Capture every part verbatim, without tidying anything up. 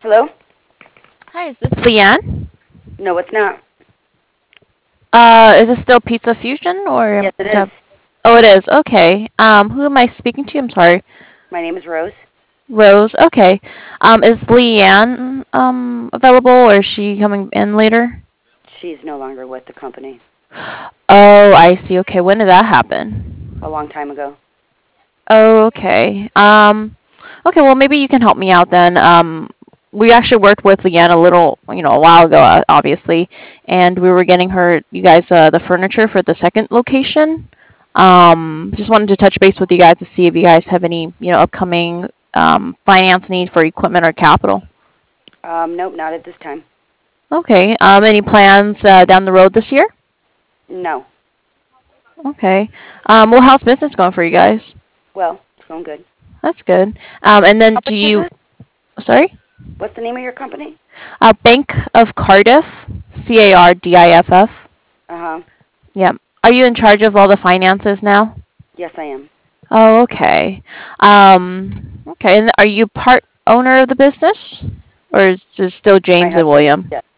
Hello? Hi, is this Leanne? No, it's not. Uh, is this still Pizza Fusion or Yes, um, it is. to- oh, it is. Okay. Um, who am I speaking to? I'm sorry. My name is Rose. Rose. Okay. Um, is Leanne um available or is she coming in later? She's no longer with the company. Oh, I see. Okay. When did that happen? A long time ago. Oh, okay. Um, okay. Well, maybe you can help me out then. Um, we actually worked with Leanne a little, you know, a while ago, uh, obviously, and we were getting her, you guys, uh, the furniture for the second location. Um, just wanted to touch base with you guys to see if you guys have any, you know, upcoming um, finance need for equipment or capital. Um, nope, not at this time. Okay. Um, any plans uh, down the road this year? No. Okay. Um, well, how's business going for you guys? Well, it's going good. That's good. Um, and then do Company is you, this? sorry? What's the name of your company? Uh, Bank of Cardiff, C A R D I F F. Uh huh. Yep. Are you in charge of all the finances now? Yes, I am. Oh, okay. Um, okay. And are you part owner of the business, or is it still My James and husband. William? Yes.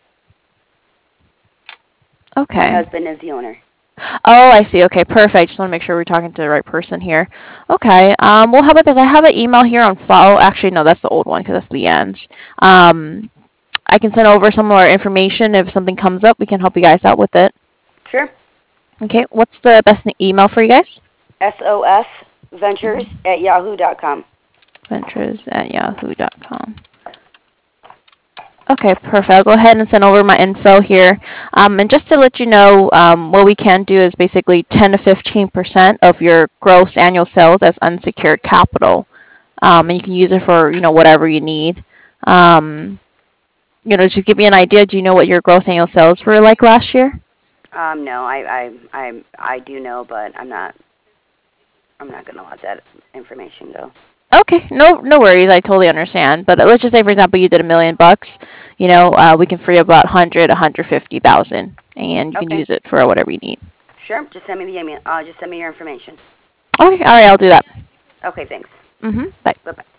My Okay. husband is the owner. Oh, I see. Okay, perfect. Just want to make sure we're talking to the right person here. Okay. Um, well, how about this? I have an email here on file. Actually, no, that's the old one because that's Leanne's. Um, I can send over some more information if something comes up. We can help you guys out with it. Sure. Okay. What's the best email for you guys? S O S Ventures at yahoo dot com. Ventures at yahoo dot com. Okay, perfect. I'll go ahead and send over my info here. Um, and just to let you know, um, what we can do is basically ten to fifteen percent of your gross annual sales as unsecured capital. Um, and you can use it for, you know, whatever you need. Um, you know, to give you an idea, do you know what your gross annual sales were like last year? Um, no, I, I, I, I do know, but I'm not, I'm not gonna let that information go. Okay, no, no worries. I totally understand. But let's just say, for example, you did a million bucks. You know, uh, we can free up about hundred, a hundred fifty thousand, and you can Okay. use it for whatever you need. Sure. Just send me the email. Uh, just send me your information. Okay, all right, I'll do that. Okay. Thanks. Mhm. Bye. Bye bye.